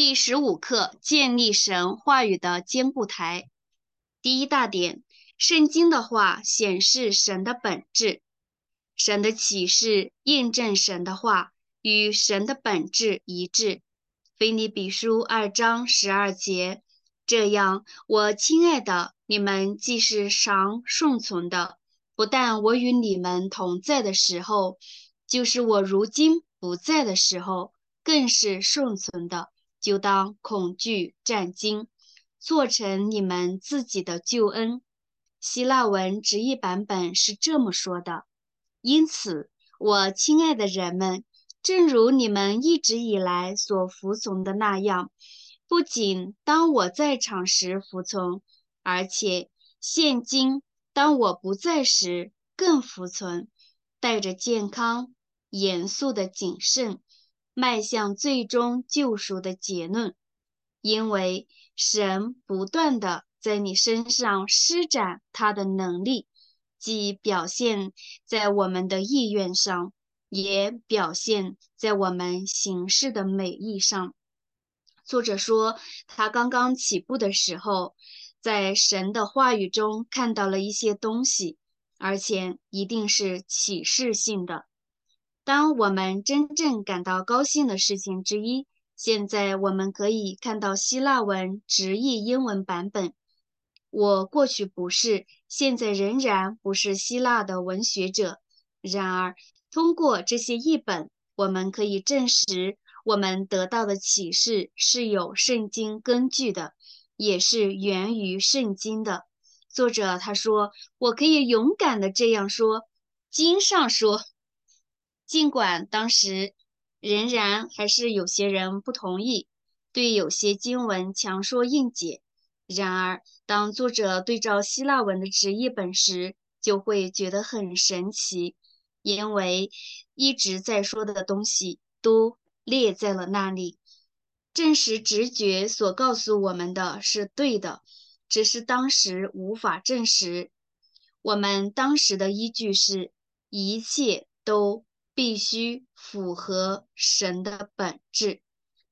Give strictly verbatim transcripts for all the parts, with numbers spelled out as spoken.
第十五课：建立神话语的坚固台。第一大点，圣经的话显示神的本质，神的启示印证神的话，与神的本质一致。腓立比书二章十二节。这样，我亲爱的，你们既是常顺从的，不但我与你们同在的时候，就是我如今不在的时候，更是顺从的。就当恐惧战惊，做成你们自己的救恩。希腊文直译版本是这么说的：因此，我亲爱的人们，正如你们一直以来所服从的那样，不仅当我在场时服从，而且现今当我不在时更服从，带着健康、严肃的谨慎，迈向最终救赎的结论。因为神不断地在你身上施展他的能力，既表现在我们的意愿上，也表现在我们行事的美意上。作者说，他刚刚起步的时候，在神的话语中看到了一些东西，而且一定是启示性的。当我们真正感到高兴的事情之一，现在我们可以看到希腊文直译英文版本。我过去不是，现在仍然不是希腊的文学者。然而，通过这些译本，我们可以证实我们得到的启示是有圣经根据的，也是源于圣经的。作者他说：“我可以勇敢地这样说，经上说。”尽管当时仍然还是有些人不同意，对有些经文强说硬解。然而，当作者对照希腊文的直译本时，就会觉得很神奇，因为一直在说的东西都列在了那里，证实直觉所告诉我们的是对的，只是当时无法证实。我们当时的依据是，一切都必须符合神的本质。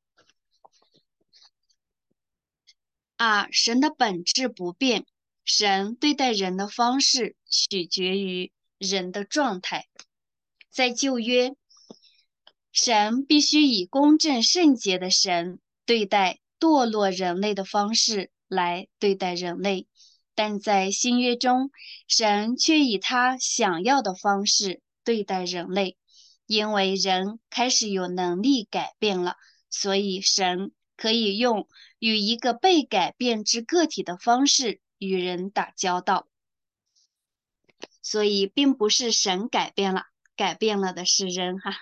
二，神的本质不变，神对待人的方式取决于人的状态。在旧约，神必须以公正圣洁的神对待堕落人类的方式来对待人类，但在新约中，神却以他想要的方式对待人类。因为人开始有能力改变了，所以神可以用与一个被改变之个体的方式与人打交道。所以并不是神改变了，改变了的是人哈。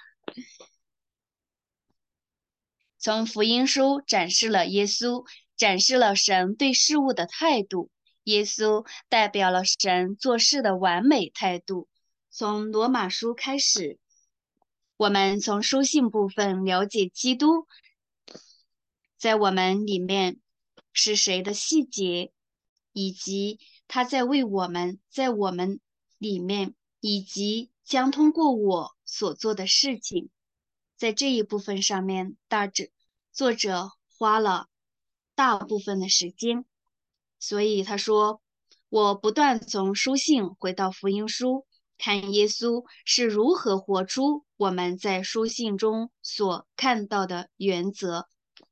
从福音书展示了耶稣，展示了神对事物的态度。耶稣代表了神做事的完美态度。从罗马书开始，我们从书信部分了解基督在我们里面是谁的细节，以及他在为我们在我们里面，以及将通过我所做的事情。在这一部分上面，大致作者花了大部分的时间，所以他说，我不断从书信回到福音书，看耶稣是如何活出我们在书信中所看到的原则。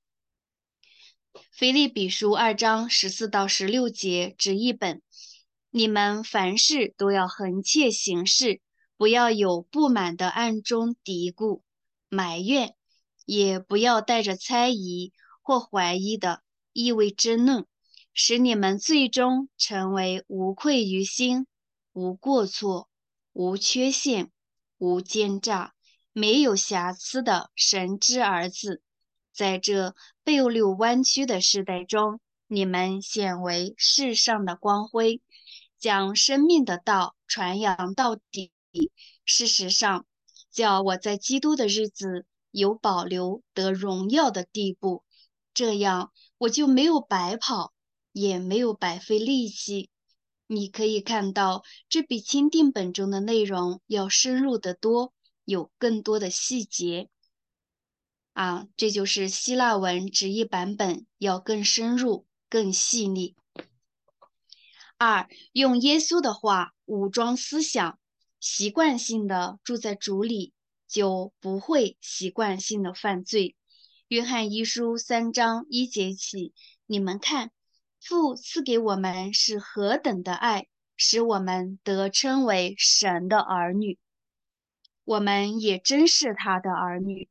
腓立比书二章十四到十六节直译本：你们凡事都要恒切行事，不要有不满的暗中嘀咕、埋怨，也不要带着猜疑或怀疑的意味争论，使你们最终成为无愧于心、无过错、无缺陷、无奸诈、没有瑕疵的神之儿子。在这背溜弯曲的时代中，你们显为世上的光辉，将生命的道传扬到底。事实上，叫我在基督的日子有保留得荣耀的地步，这样我就没有白跑，也没有白费力气。你可以看到，这比钦定本中的内容要深入得多，有更多的细节。 啊，这就是希腊文直译版本要更深入、更细腻。二，用耶稣的话武装思想，习惯性的住在主里，就不会习惯性的犯罪。约翰一书三章一节起，你们看，父赐给我们是何等的爱，使我们得称为神的儿女，我们也真是他的儿女。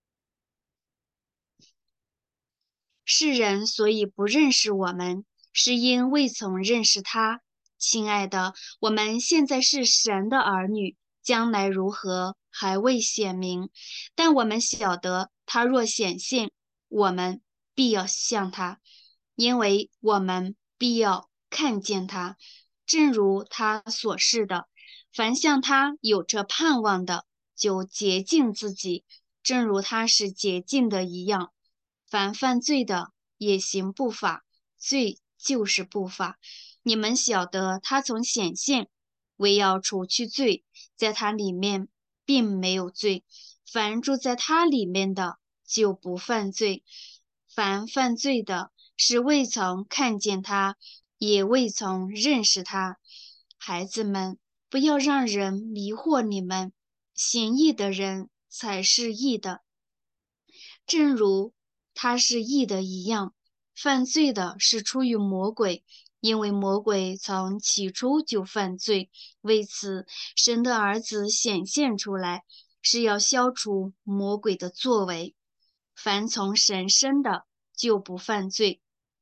世人所以不认识我们，是因未曾认识他。亲爱的，我们现在是神的儿女，将来如何还未显明。但我们晓得，他若显现，我们必要像他，因为我们必要看见他，正如他所示的。凡向他有着盼望的，就洁净自己，正如他是洁净的一样。凡犯罪的也行不法，罪就是不法。你们晓得，他从显现，为要除去罪，在他里面并没有罪。凡住在他里面的，就不犯罪。凡犯罪的，是未曾看见他，也未曾认识他。孩子们，不要让人迷惑你们，行义的人才是义的，正如他是义的一样。犯罪的是出于魔鬼，因为魔鬼从起初就犯罪。为此，神的儿子显现出来，是要消除魔鬼的作为。凡从神生的，就不犯罪，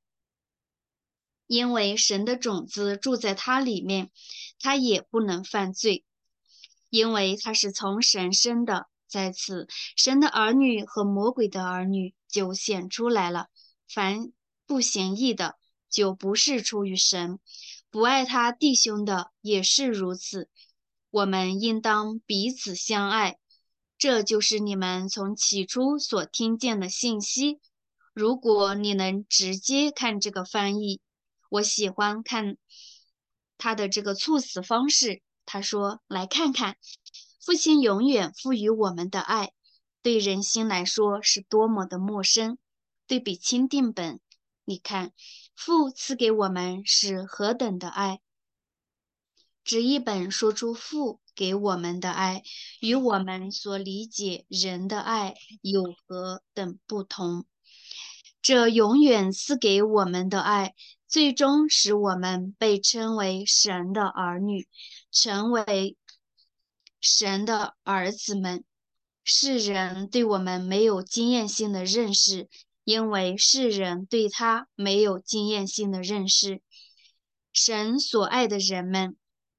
因为神的种子住在他里面，他也不能犯罪，因为他是从神生的。在此，神的儿女和魔鬼的儿女就显出来了。凡不行义的，就不是出于神；不爱他弟兄的，也是如此。我们应当彼此相爱，这就是你们从起初所听见的信息。如果你能直接看这个翻译，我喜欢看他的这个措辞方式。他说：“来看看。”父亲永远赋予我们的爱，对人心来说是多么的陌生。对比钦定本，你看，父赐给我们是何等的爱。直译本说出父给我们的爱，与我们所理解人的爱有何等不同。这永远赐给我们的爱，最终使我们被称为神的儿女，成为神的儿子们。世人对我们没有经验性的认识，因为世人对他没有经验性的认识。神所爱的人们，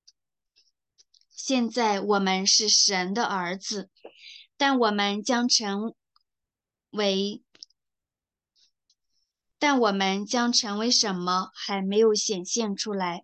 现在我们是神的儿子，但我们将成为，但我们将成为什么还没有显现出来。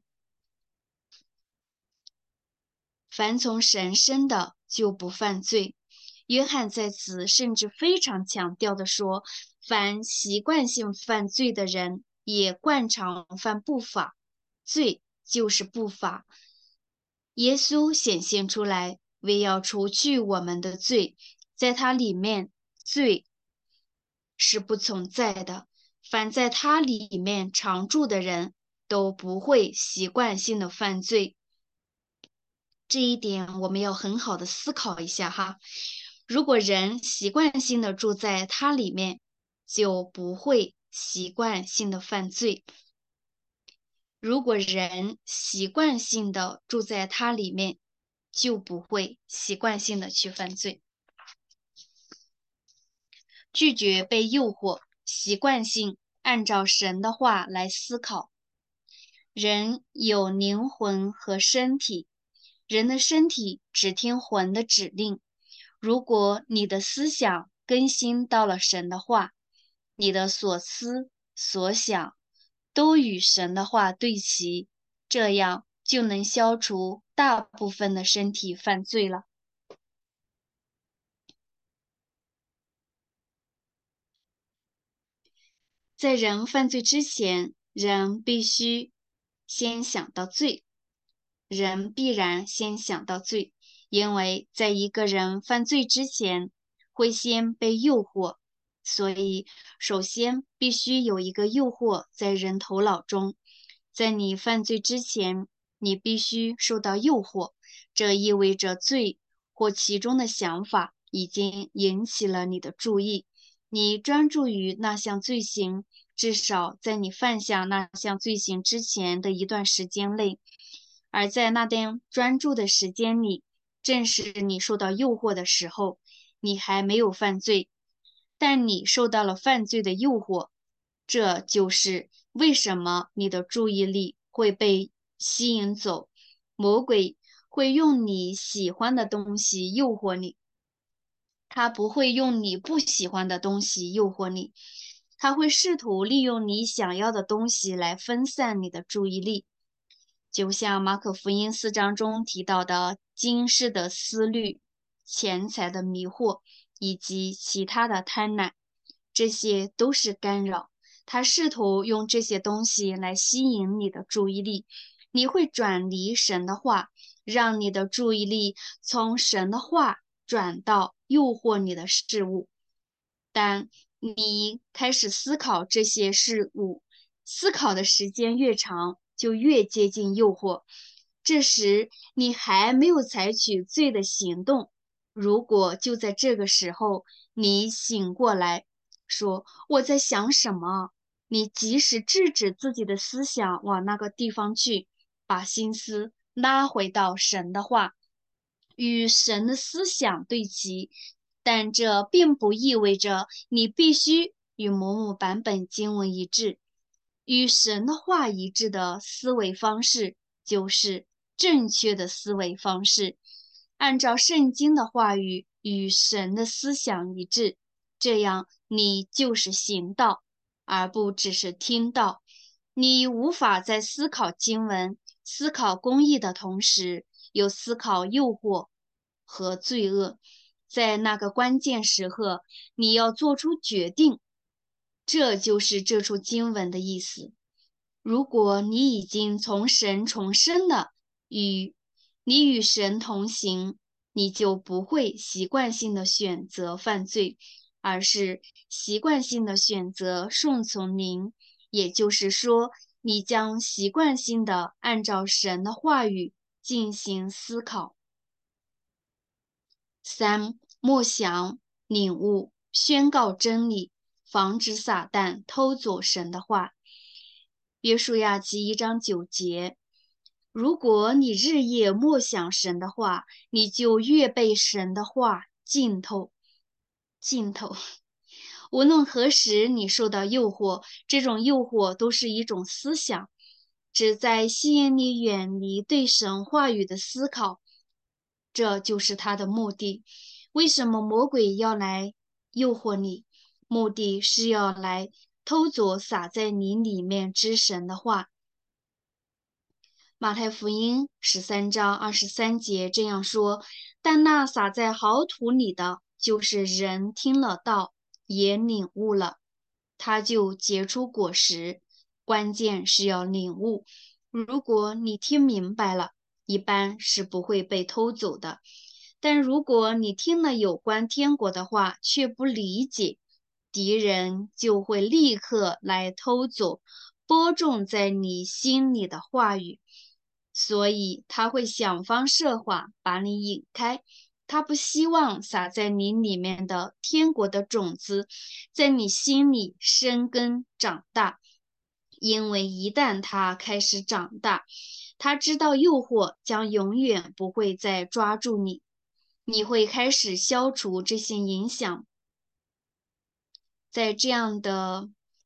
凡从神生的就不犯罪。约翰在此甚至非常强调的说，凡习惯性犯罪的人，也惯常犯不法，罪就是不法。耶稣显现出来，为要除去我们的罪，在他里面，罪是不存在的。凡在他里面常住的人，都不会习惯性的犯罪。这一点我们要很好的思考一下哈。如果人习惯性的住在它里面，就不会习惯性的犯罪。如果人习惯性的住在它里面，就不会习惯性的去犯罪。拒绝被诱惑，习惯性按照神的话来思考。人有灵魂和身体，人的身体只听魂的指令。如果你的思想更新到了神的话，你的所思所想都与神的话对齐，这样就能消除大部分的身体犯罪了。在人犯罪之前，人必须先想到罪，人必然先想到罪，因为在一个人犯罪之前，会先被诱惑， 所以，首先必须有一个诱惑在人头脑中，在你犯罪之前，你必须受到诱惑，这意味着罪或其中的想法已经引起了你的注意。你专注于那项罪行，至少在你犯下那项罪行之前的一段时间内，而在那段专注的时间里，正是你受到诱惑的时候，你还没有犯罪，但你受到了犯罪的诱惑。这就是为什么你的注意力会被吸引走。魔鬼会用你喜欢的东西诱惑你，他不会用你不喜欢的东西诱惑你，他会试图利用你想要的东西来分散你的注意力。就像马可福音四章中提到的今世的思虑、钱财的迷惑以及其他的贪婪，这些都是干扰。他试图用这些东西来吸引你的注意力，你会转离神的话，让你的注意力从神的话转到诱惑你的事物。但你开始思考这些事物，思考的时间越长，就越接近诱惑。这时你还没有采取罪的行动。如果就在这个时候你醒过来，说我在想什么，你及时制止自己的思想往那个地方去，把心思拉回到神的话，与神的思想对齐。但这并不意味着你必须与某某版本经文一致。与神的话一致的思维方式就是正确的思维方式，按照圣经的话语与神的思想一致，这样你就是行道，而不只是听道。你无法在思考经文、思考公义的同时，又思考诱惑和罪恶。在那个关键时刻，你要做出决定。这就是这处经文的意思。如果你已经从神重生了，与你与神同行，你就不会习惯性的选择犯罪，而是习惯性的选择顺从灵。也就是说，你将习惯性的按照神的话语进行思考。三、默想、领悟、宣告真理，防止撒旦偷走神的话。约书亚记一章九节：如果你日夜默想神的话，你就越被神的话浸透。浸透。无论何时你受到诱惑，这种诱惑都是一种思想，旨在吸引你远离对神话语的思考。这就是他的目的。为什么魔鬼要来诱惑你？目的是要来偷走撒在你里面之神的话。马太福音十三章二十三节这样说：但那撒在好土里的，就是人听了道，也领悟了，他就结出果实。关键是要领悟。如果你听明白了，一般是不会被偷走的。但如果你听了有关天国的话，却不理解，敌人就会立刻来偷走播种在你心里的话语。所以他会想方设法把你引开，他不希望撒在你里面的天国的种子在你心里生根长大，因为一旦它开始长大，他知道诱惑将永远不会再抓住你，你会开始消除这些影响。在这样的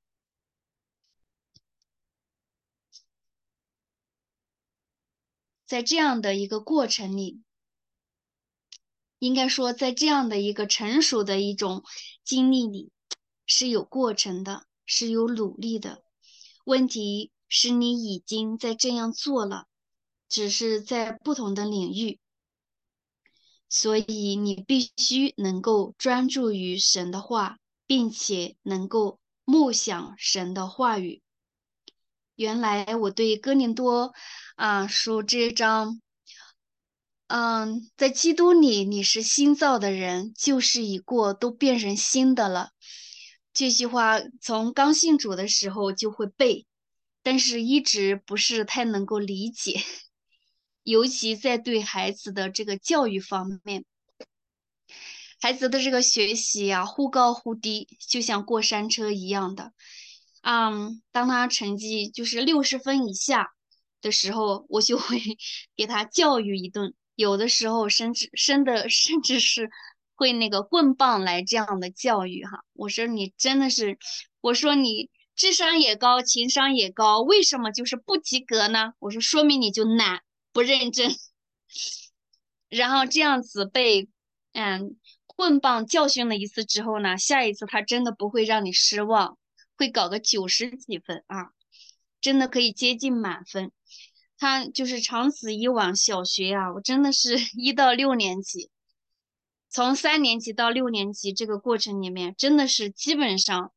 在这样的一个过程里，应该说，在这样的一个成熟的一种经历里，是有过程的，是有努力的。问题是你已经在这样做了，只是在不同的领域，所以你必须能够专注于神的话，并且能够默想神的话语。原来我对哥林多啊书这一章。嗯，在基督里，你是新造的人，旧事已过，都变成新的了。 这句话从刚信主的时候就会背，但是一直不是太能够理解，尤其在对孩子的这个教育方面，孩子的这个学习呀、忽高忽低，就像过山车一样的。嗯，当他成绩就是六十分以下的时候，我就会给他教育一顿，有的时候甚至甚的甚至是会那个棍棒来这样的教育哈。我说你真的是，我说你智商也高，情商也高，为什么就是不及格呢？我说说明你就懒，不认真。然后这样子被嗯棍棒教训了一次之后呢，下一次他真的不会让你失望，会搞个九十几分啊，真的可以接近满分。他就是长此以往，小学啊，我真的是一到六年级，从三年级到六年级这个过程里面，真的是基本上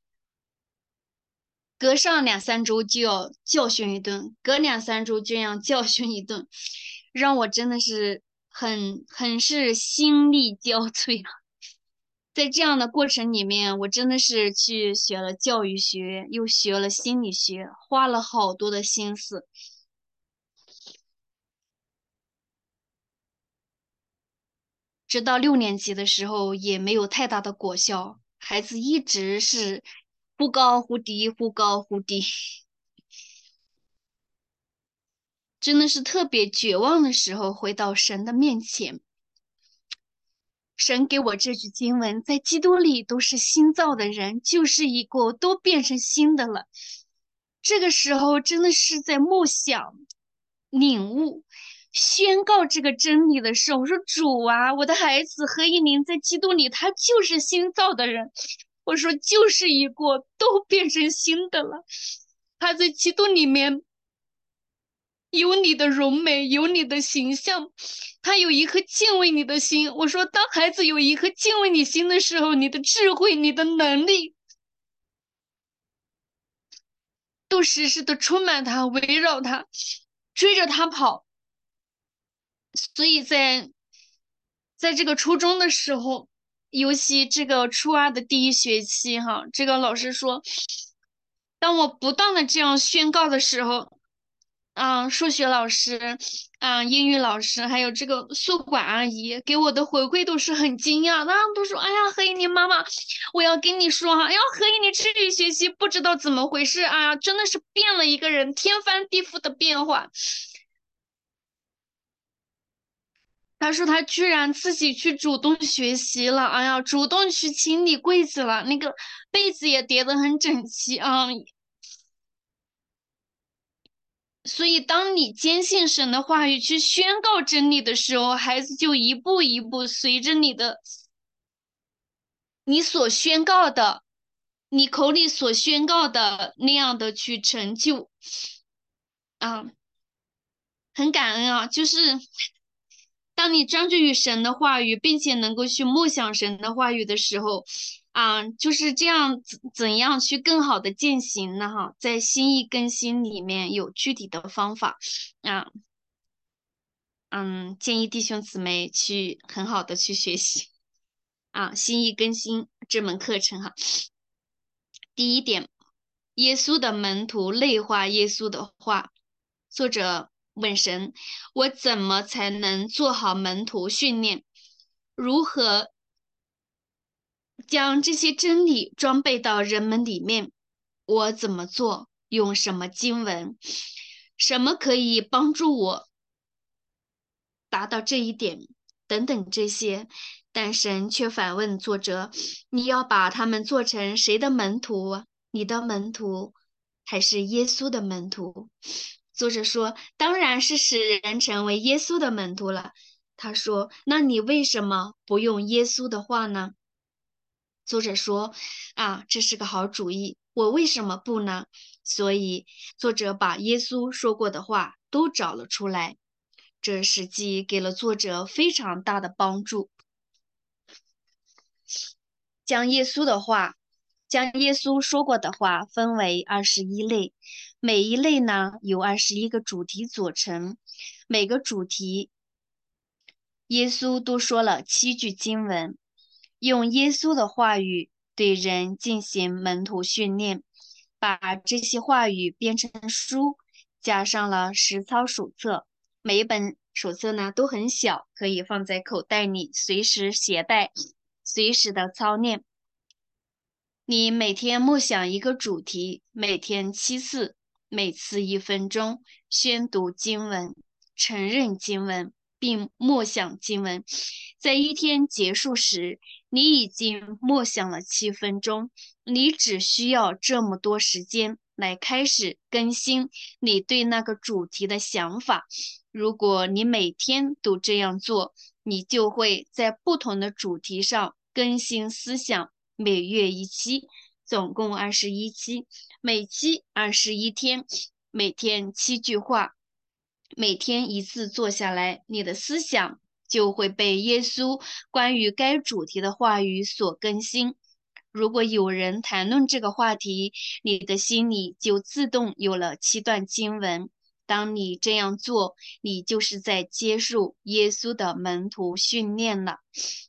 隔上两三周就要教训一顿，隔两三周就要教训一顿，让我真的是很很是心力交瘁啊。在这样的过程里面，我真的是去学了教育学，又学了心理学，花了好多的心思。直到六年级的时候，也没有太大的果效，孩子一直是忽高忽低，忽高忽低。真的是特别绝望的时候，回到神的面前。神给我这句经文，在基督里都是新造的人，旧事已过，都变成新的了。这个时候真的是在默想、领悟、宣告这个真理的时候，我说主啊，我的孩子何以宁在基督里，他就是新造的人。我说旧事已过，都变成新的了。他在基督里面有你的容美，有你的形象，他有一颗敬畏你的心。我说，当孩子有一颗敬畏你心的时候，你的智慧、你的能力，都时时的充满他，围绕他，追着他跑。所以在在这个初中的时候，尤其这个初二的第一学期，哈，这个老师说，当我不断的这样宣告的时候，嗯，数学老师，嗯，英语老师，还有这个宿管阿姨给我的回馈都是很惊讶的，他们都说：“哎呀，何以你妈妈，我要跟你说哈，哎呀，何以你这一学期不知道怎么回事，哎呀，真的是变了一个人，天翻地覆的变化。”他说他居然自己去主动学习了，哎呀，主动去清理柜子了，那个被子也叠得很整齐啊。所以，当你坚信神的话语，去宣告真理的时候，孩子就一步一步随着你的，你所宣告的，你口里所宣告的那样的去成就啊，很感恩啊！就是当你专注于神的话语，并且能够去默想神的话语的时候，啊，就是这样怎怎样去更好的践行呢？哈，在心意更新里面有具体的方法啊。嗯，建议弟兄姊妹去很好的去学习啊，心意更新这门课程哈。第一点，耶稣的门徒内化耶稣的话。作者问神：我怎么才能做好门徒训练？如何将这些真理装备到人们里面？我怎么做？用什么经文？什么可以帮助我达到这一点？等等这些。但神却反问作者：你要把他们做成谁的门徒？你的门徒，还是耶稣的门徒？作者说：当然是使人成为耶稣的门徒了。他说：那你为什么不用耶稣的话呢？作者说：啊，这是个好主意，我为什么不呢？所以作者把耶稣说过的话都找了出来，这实际给了作者非常大的帮助。将耶稣的话，将耶稣说过的话分为二十一类，每一类呢由二十一个主题组成，每个主题耶稣都说了七句经文，用耶稣的话语对人进行门徒训练，把这些话语编成书，加上了实操手册。每一本手册呢都很小，可以放在口袋里，随时携带，随时的操练。你每天默想一个主题，每天七次，每次一分钟，宣读经文，承认经文，并默想经文。在一天结束时，你已经默想了七分钟，你只需要这么多时间来开始更新你对那个主题的想法。如果你每天都这样做，你就会在不同的主题上更新思想。每月一期，总共二十一期，每期二十一天，每天七句话，每天一次坐下来，你的思想就会被耶稣关于该主题的话语所更新。如果有人谈论这个话题，你的心里就自动有了七段经文。当你这样做，你就是在接受耶稣的门徒训练了。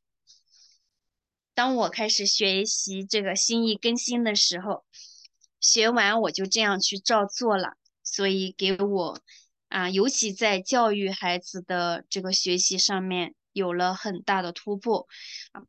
当我开始学习这个心意更新的时候，学完我就这样去照做了，所以给我啊，尤其在教育孩子的这个学习上面有了很大的突破。啊，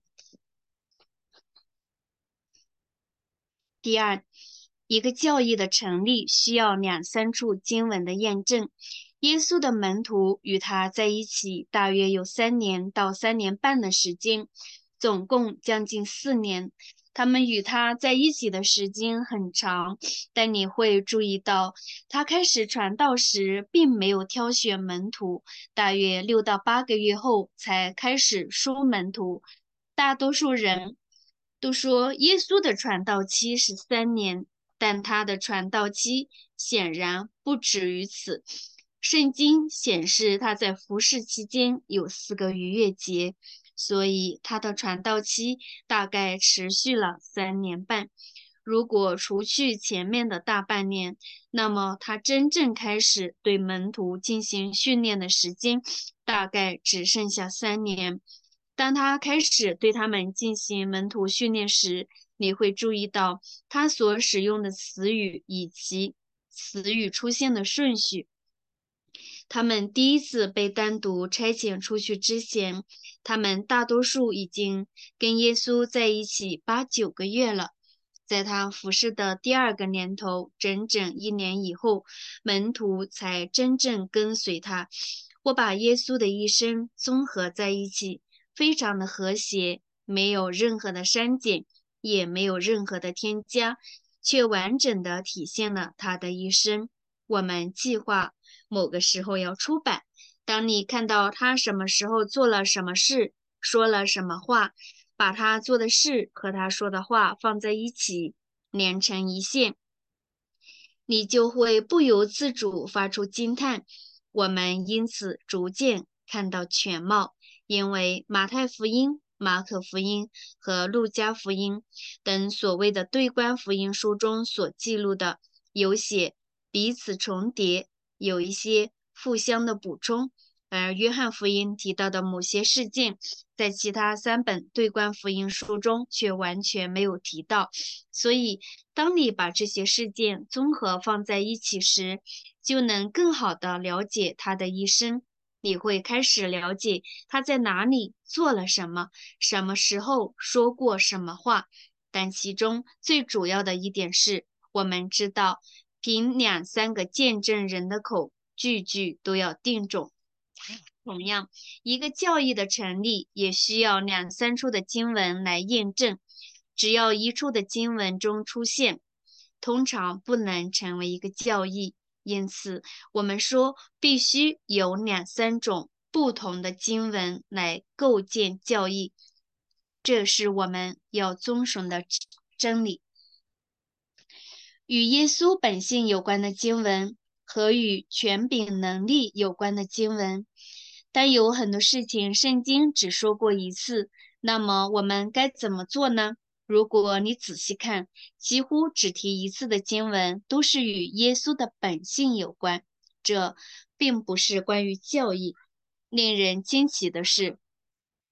第二，一个教义的成立需要两三处经文的验证。耶稣的门徒与他在一起大约有三年到三年半的时间，总共将近四年。他们与他在一起的时间很长，但你会注意到，他开始传道时并没有挑选门徒，大约六到八个月后才开始收门徒。大多数人都说耶稣的传道期是三年，但他的传道期显然不止于此。圣经显示他在服侍期间有四个逾越节，所以他的传道期大概持续了三年半。如果除去前面的大半年，那么他真正开始对门徒进行训练的时间大概只剩下三年。当他开始对他们进行门徒训练时，你会注意到他所使用的词语以及词语出现的顺序。他们第一次被单独差遣出去之前，他们大多数已经跟耶稣在一起八九个月了。在他服侍的第二个年头，整整一年以后，门徒才真正跟随他。我把耶稣的一生综合在一起，非常的和谐，没有任何的删减，也没有任何的添加，却完整的体现了他的一生。我们计划某个时候要出版。当你看到他什么时候做了什么事，说了什么话，把他做的事和他说的话放在一起，连成一线，你就会不由自主发出惊叹。我们因此逐渐看到全貌，因为马太福音、马可福音和路加福音等所谓的对观福音书中所记录的，有些彼此重叠，有一些互相的补充，而约翰福音提到的某些事件，在其他三本对观福音书中却完全没有提到。所以，当你把这些事件综合放在一起时，就能更好地了解他的一生。你会开始了解他在哪里做了什么，什么时候说过什么话。但其中最主要的一点是，我们知道，凭两三个见证人的口，句句都要定种。同样，一个教义的成立也需要两三处的经文来验证。只要一处的经文中出现，通常不能成为一个教义。因此，我们说必须有两三种不同的经文来构建教义，这是我们要遵守的真理。与耶稣本性有关的经文和与权柄能力有关的经文。但有很多事情圣经只说过一次，那么我们该怎么做呢？如果你仔细看，几乎只提一次的经文都是与耶稣的本性有关，这并不是关于教义。令人惊奇的是，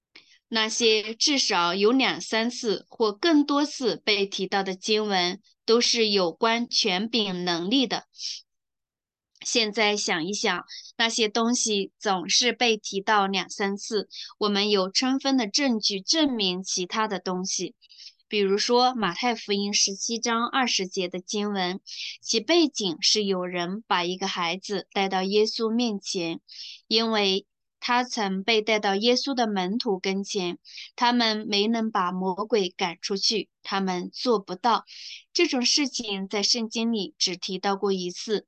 那些至少有两三次或更多次被提到的经文，都是有关权柄能力的。现在想一想，那些东西总是被提到两三次，我们有充分的证据证明其他的东西。比如说马太福音十七章二十节的经文，其背景是有人把一个孩子带到耶稣面前，因为他曾被带到耶稣的门徒跟前，他们没能把魔鬼赶出去，他们做不到。这种事情在圣经里只提到过一次。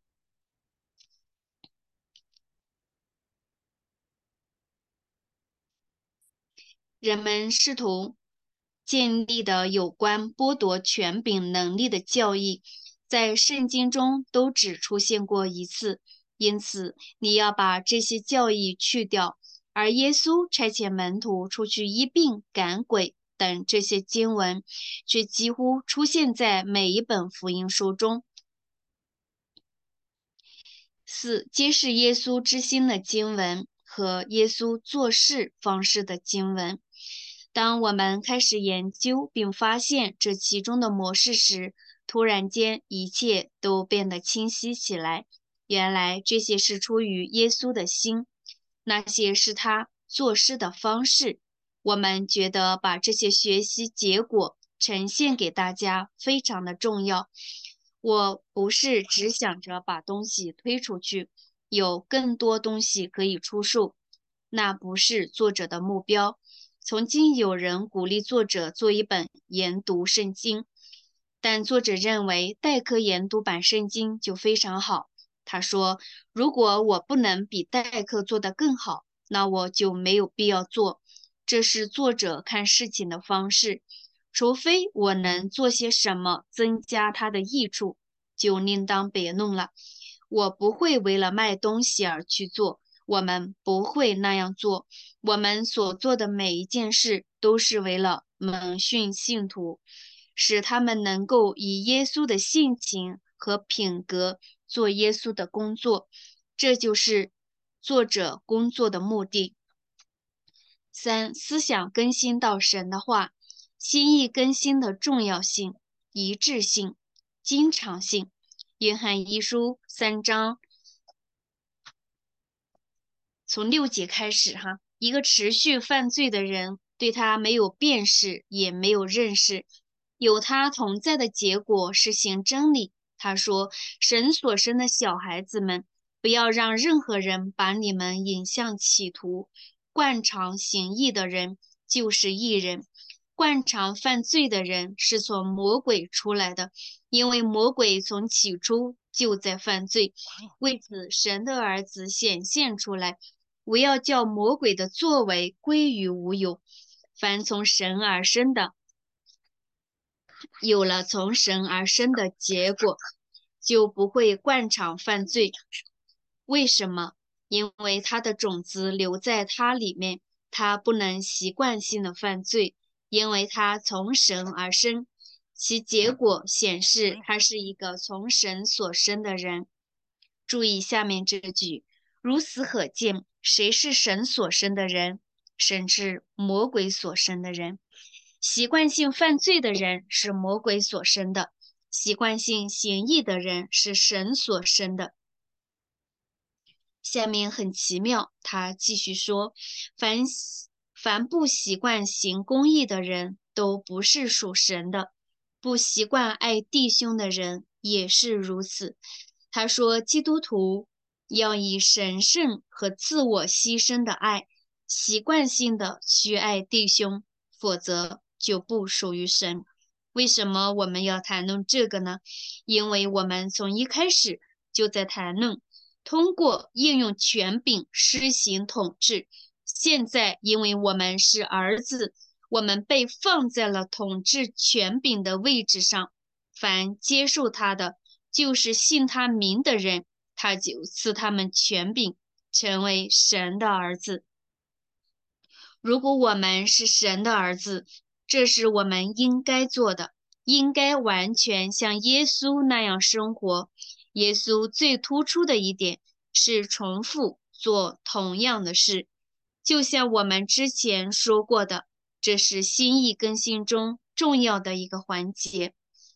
人们试图建立的有关剥夺权柄能力的教义，在圣经中都只出现过一次，因此你要把这些教义去掉。而耶稣差遣门徒出去医病、赶鬼等这些经文，却几乎出现在每一本福音书中。四、揭示耶稣之心的经文和耶稣做事方式的经文。当我们开始研究并发现这其中的模式时，突然间一切都变得清晰起来。原来这些是出于耶稣的心，那些是他做事的方式。我们觉得把这些学习结果呈现给大家非常的重要。我不是只想着把东西推出去，有更多东西可以出售，那不是作者的目标。曾经有人鼓励作者做一本研读圣经，但作者认为代课研读版圣经就非常好。他说，如果我不能比代课做得更好，那我就没有必要做。这是作者看事情的方式。除非我能做些什么增加它的益处，就另当别论了。我不会为了卖东西而去做，我们不会那样做。我们所做的每一件事都是为了蒙训信徒，使他们能够以耶稣的性情和品格做耶稣的工作。这就是作者工作的目的。三、思想更新到神的话。心意更新的重要性、一致性、经常性。约翰一书三章，从六节开始哈，一个持续犯罪的人，对他没有辨识，也没有认识，有他同在的结果是行真理。他说：“神所生的小孩子们，不要让任何人把你们引向歧途。惯常行义的人就是义人。”惯常犯罪的人是从魔鬼出来的，因为魔鬼从起初就在犯罪。为此，神的儿子显现出来，不要叫魔鬼的作为归于无有。凡从神而生的，有了从神而生的结果，就不会惯常犯罪。为什么？因为他的种子留在他里面，他不能习惯性的犯罪。因为他从神而生，其结果显示他是一个从神所生的人。注意下面这句，如此可见，谁是神所生的人？神是魔鬼所生的人。习惯性犯罪的人是魔鬼所生的，习惯性行义的人是神所生的。下面很奇妙，他继续说，凡凡不习惯行公义的人，都不是属神的；不习惯爱弟兄的人，也是如此。他说，基督徒要以神圣和自我牺牲的爱，习惯性的去爱弟兄，否则就不属于神。为什么我们要谈论这个呢？因为我们从一开始就在谈论通过应用权柄施行统治。现在，因为我们是儿子，我们被放在了统治权柄的位置上。凡接受他的，就是信他名的人，他就赐他们权柄，成为神的儿子。如果我们是神的儿子，这是我们应该做的，应该完全像耶稣那样生活。耶稣最突出的一点是重复做同样的事，就像我们之前说过的， 这是心意更新中重要的一个环节。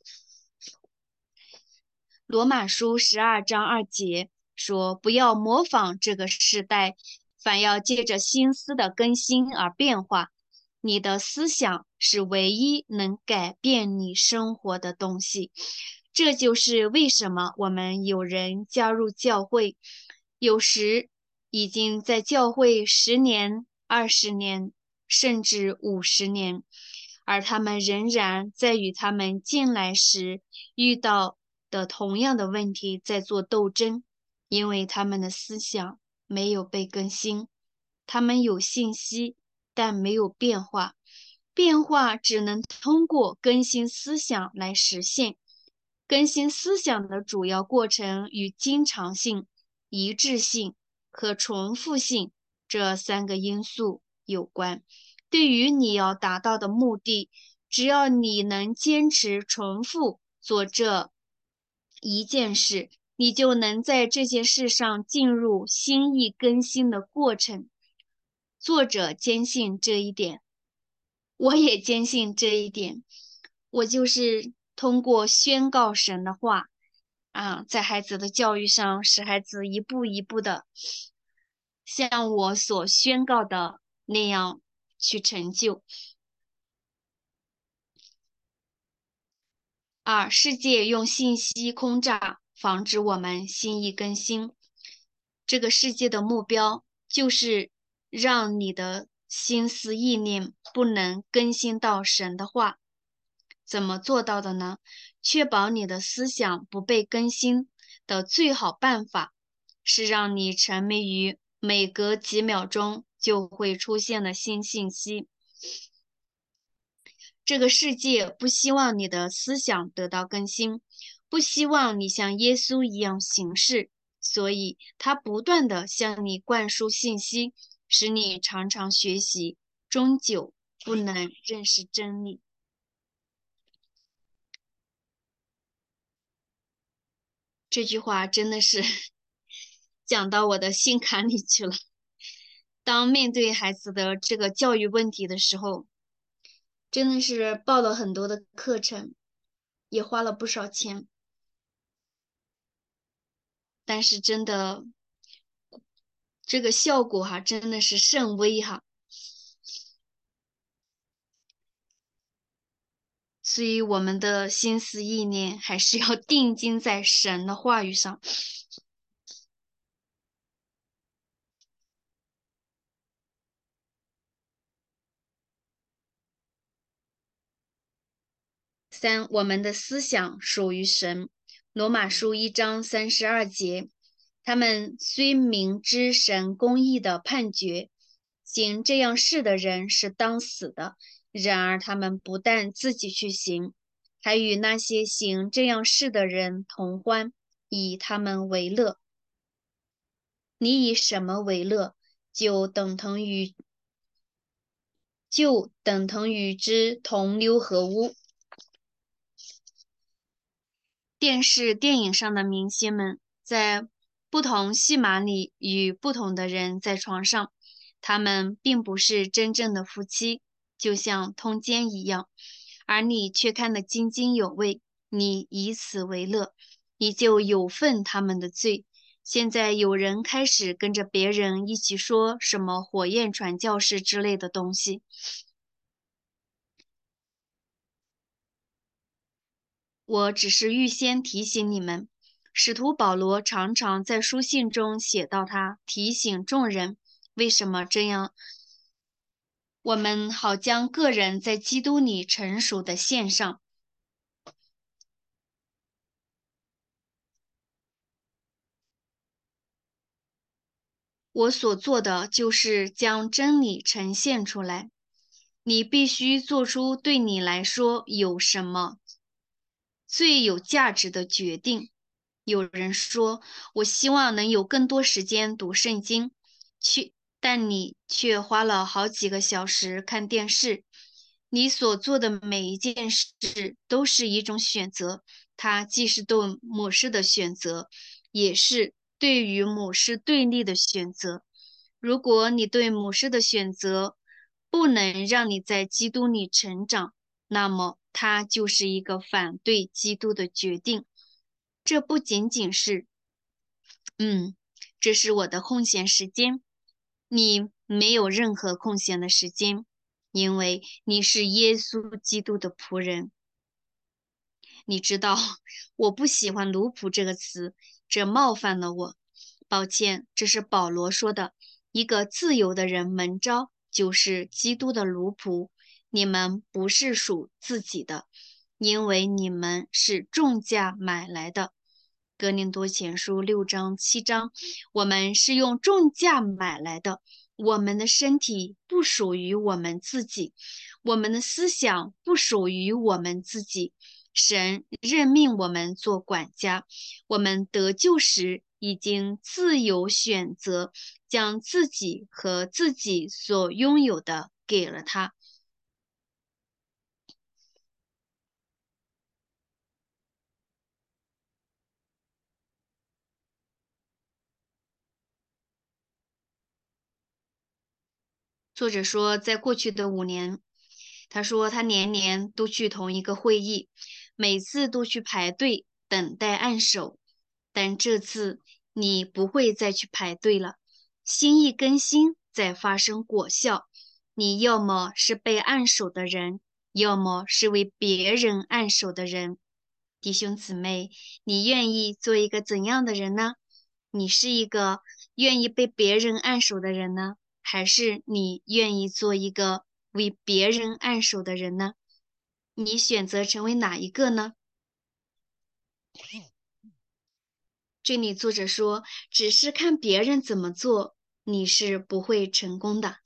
罗马书十二章二节说：“不要模仿这个时代，反要借着心思的更新而变化。你的思想是唯一能改变你生活的东西。”这就是为什么我们有人加入教会，有时已经在教会十年、二十年，甚至五十年，而他们仍然在与他们进来时遇到的同样的问题在做斗争，因为他们的思想没有被更新，他们有信息，但没有变化。变化只能通过更新思想来实现。更新思想的主要过程与经常性、一致性、可重复性这三个因素有关。对于你要达到的目的，只要你能坚持重复做这一件事，你就能在这件事上进入心意更新的过程。作者坚信这一点，我也坚信这一点。我就是通过宣告神的话啊，在孩子的教育上，使孩子一步一步的像我所宣告的那样去成就。二，世界用信息轰炸，防止我们心意更新。这个世界的目标就是让你的心思意念不能更新到神的话。怎么做到的呢？确保你的思想不被更新的最好办法，是让你沉迷于每隔几秒钟就会出现的新信息。这个世界不希望你的思想得到更新，不希望你像耶稣一样行事，所以他不断地向你灌输信息，使你常常学习，终究不能认识真理。这句话真的是讲到我的心坎里去了。当面对孩子的这个教育问题的时候，真的是报了很多的课程，也花了不少钱，但是真的这个效果哈，真的是甚微哈。所以我们的心思意念还是要定睛在神的话语上。三，我们的思想属于神。罗马书一章三十二节，他们虽明知神公义的判决，行这样事的人是当死的，然而他们不但自己去行，还与那些行这样事的人同欢，以他们为乐。你以什么为乐，就等同于就等同于之同流合污。电视、电影上的明星们在不同戏码里与不同的人在床上，他们并不是真正的夫妻，就像通奸一样，而你却看得津津有味，你以此为乐，你就有份他们的罪。现在有人开始跟着别人一起说什么火焰传教士之类的东西。我只是预先提醒你们，使徒保罗常常在书信中写到他提醒众人为什么这样，我们好将个人在基督里成熟的献上。我所做的就是将真理呈现出来。你必须做出对你来说有什么最有价值的决定。有人说，我希望能有更多时间读圣经，去，但你却花了好几个小时看电视。你所做的每一件事都是一种选择，它既是对某事的选择，也是对于某事对立的选择。如果你对某事的选择不能让你在基督里成长，那么它就是一个反对基督的决定。这不仅仅是，嗯，这是我的空闲时间。你没有任何空闲的时间，因为你是耶稣基督的仆人。你知道，我不喜欢奴仆这个词，这冒犯了我。抱歉，这是保罗说的。一个自由的人蒙召，就是基督的奴仆。你们不是属自己的，因为你们是重价买来的。哥林多前书六章七章，我们是用重价买来的。我们的身体不属于我们自己，我们的思想不属于我们自己。神任命我们做管家，我们得救时已经自由选择，将自己和自己所拥有的给了他。作者说，在过去的五年，他说他年年都去同一个会议，每次都去排队等待按手，但这次你不会再去排队了。心意更新在发生果效，你要么是被按手的人，要么是为别人按手的人。弟兄姊妹，你愿意做一个怎样的人呢？你是一个愿意被别人按手的人呢？还是你愿意做一个为别人按手的人呢？你选择成为哪一个呢？这里作者说，只是看别人怎么做，你是不会成功的。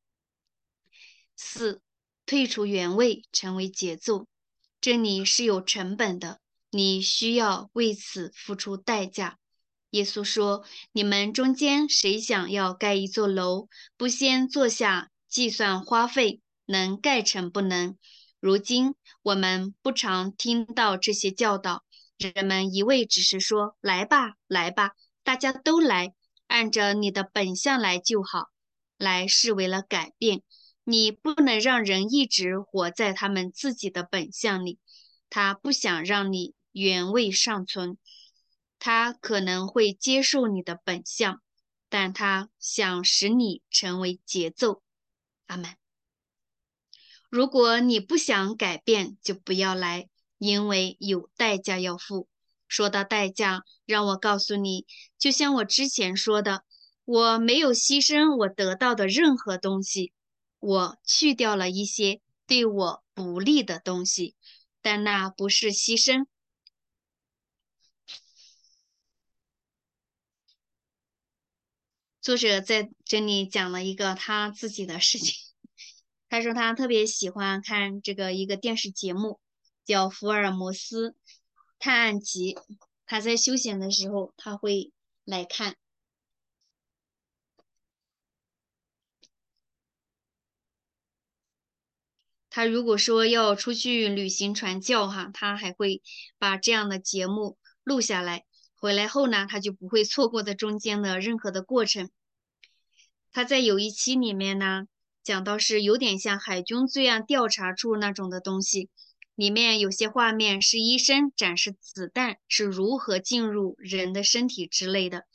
四，退出原位，成为节奏。这里是有成本的，你需要为此付出代价。耶稣说：你们中间谁想要盖一座楼，不先坐下计算花费，能盖成不能？如今我们不常听到这些教导，人们一味只是说：来吧，来吧，大家都来，按着你的本相来就好。来是为了改变，你不能让人一直活在他们自己的本相里。他不想让你原位尚存，他可能会接受你的本相，但他想使你成为节奏。阿门。如果你不想改变，就不要来，因为有代价要付。说到代价，让我告诉你，就像我之前说的，我没有牺牲我得到的任何东西，我去掉了一些对我不利的东西，但那不是牺牲。作者在这里讲了一个他自己的事情。他说他特别喜欢看这个一个电视节目，叫《福尔摩斯探案集》。他在休闲的时候，他会来看。他如果说要出去旅行传教哈，他还会把这样的节目录下来，回来后呢，他就不会错过在中间的任何的过程。他在有一期里面呢，讲到是有点像海军罪案调查处那种的东西，里面有些画面是医生展示子弹是如何进入人的身体之类的。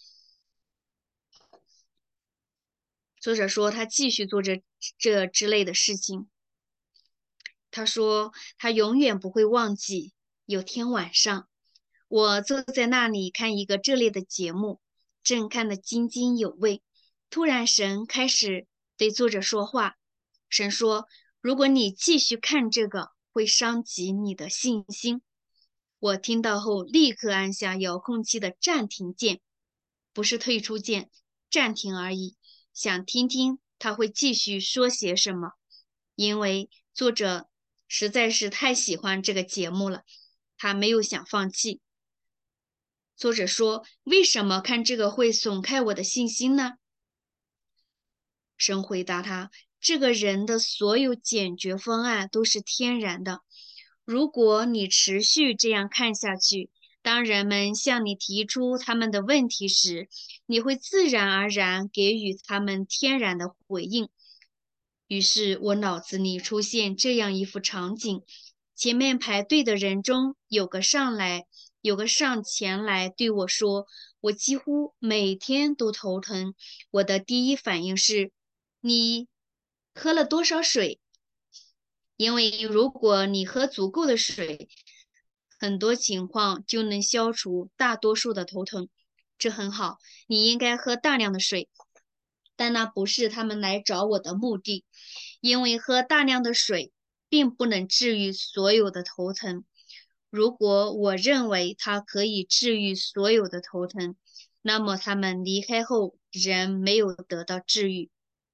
作者说他继续做这这之类的事情。他说他永远不会忘记，有天晚上，我坐在那里看一个这类的节目，正看得津津有味。突然神开始对作者说话，神说：如果你继续看这个，会伤及你的信心。我听到后立刻按下遥控器的暂停键，不是退出键，暂停而已，想听听他会继续说些什么。因为作者实在是太喜欢这个节目了，他没有想放弃。作者说：为什么看这个会损害我的信心呢？神回答他：这个人的所有解决方案都是天然的。如果你持续这样看下去，当人们向你提出他们的问题时，你会自然而然给予他们天然的回应。 于是我脑子里出现这样一幅场景：前面排队的人中有个上来，有个上前来对我说，我几乎每天都头疼。我的第一反应是：你喝了多少水？因为如果你喝足够的水，很多情况就能消除大多数的头疼。这很好，你应该喝大量的水。但那不是他们来找我的目的，因为喝大量的水并不能治愈所有的头疼。如果我认为它可以治愈所有的头疼，那么他们离开后仍没有得到治愈。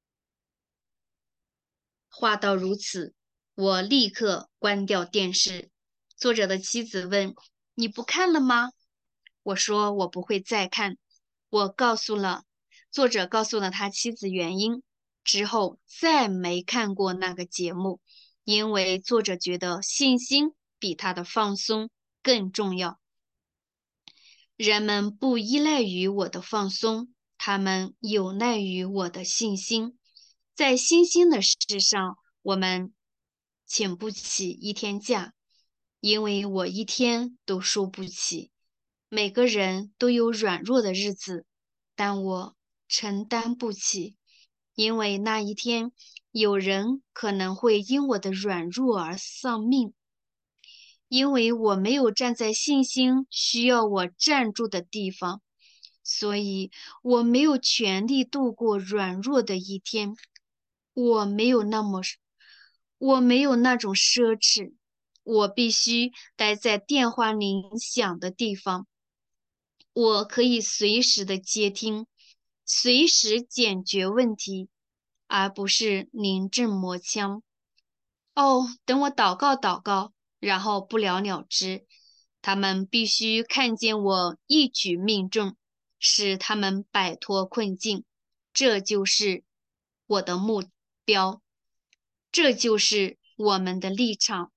话到如此，我立刻关掉电视。作者的妻子问：“你不看了吗？”我说：“我不会再看。”我告诉了作者，告诉了他妻子原因之后，再没看过那个节目，因为作者觉得信心比他的放松更重要。人们不依赖于我的放松，他们有赖于我的信心。在新兴的事上，我们请不起一天假，因为我一天都输不起。每个人都有软弱的日子，但我承担不起，因为那一天有人可能会因我的软弱而丧命。因为我没有站在信心需要我站住的地方，所以我没有权利度过软弱的一天。我没有那么，我没有那种奢侈。我必须待在电话铃响的地方。我可以随时的接听，随时解决问题，而不是临阵磨枪。哦，等我祷告祷告，然后不了了之。他们必须看见我一举命中，使他们摆脱困境。这就是我的目标，这就是我们的立场。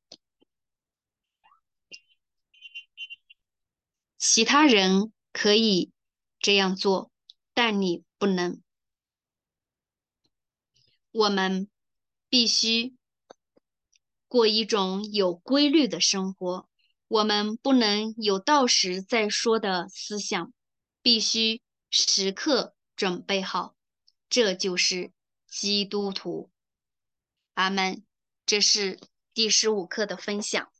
其他人可以这样做，但你不能。我们必须过一种有规律的生活。我们不能有到时再说的思想，必须时刻准备好。这就是基督徒。阿门。这是第十五课的分享。